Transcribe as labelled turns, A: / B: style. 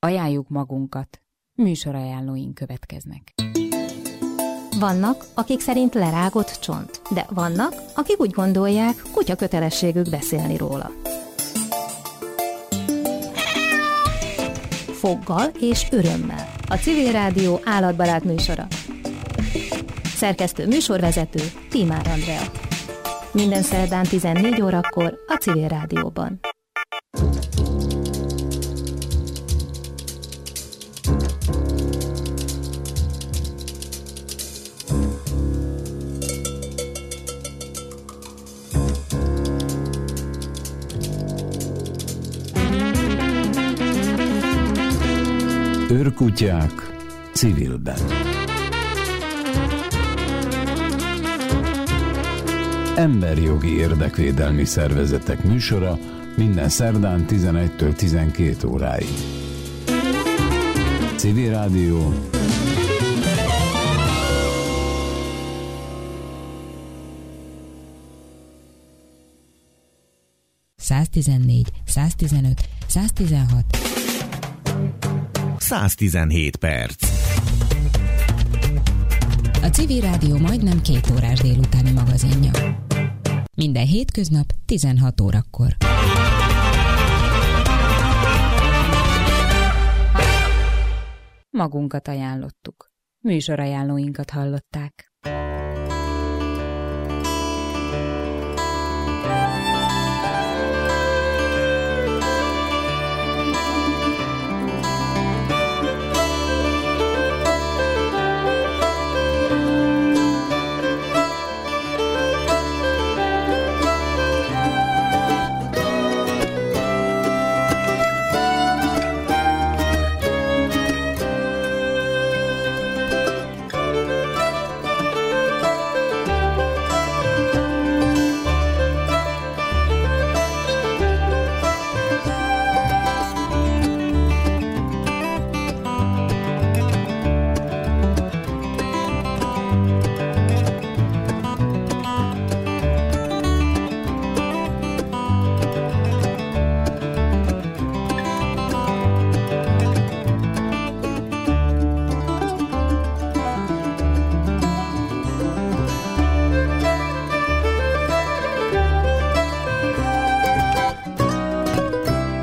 A: Ajánljuk magunkat. Műsorajánlóink következnek.
B: Vannak, akik szerint lerágott csont, de vannak, akik úgy gondolják, kutya kötelességük beszélni róla. Foggal és örömmel. A Civil Rádió állatbarát műsora. Szerkesztő műsorvezető Tímár Andrea. Minden szerdán 14 órakor a Civil Rádióban.
C: Őrkutyák civilben. Emberjogi érdekvédelmi szervezetek műsora minden szerdán 11-től 12 óráig. Civil Rádió.
A: ...114, 115, 116...
D: 117 perc.
A: A Civil Rádió majdnem 2 órás délutáni magazinja. Minden hétköznap 16 órakor. Magunkat ajánlottuk. Műsorajánlóinkat hallották.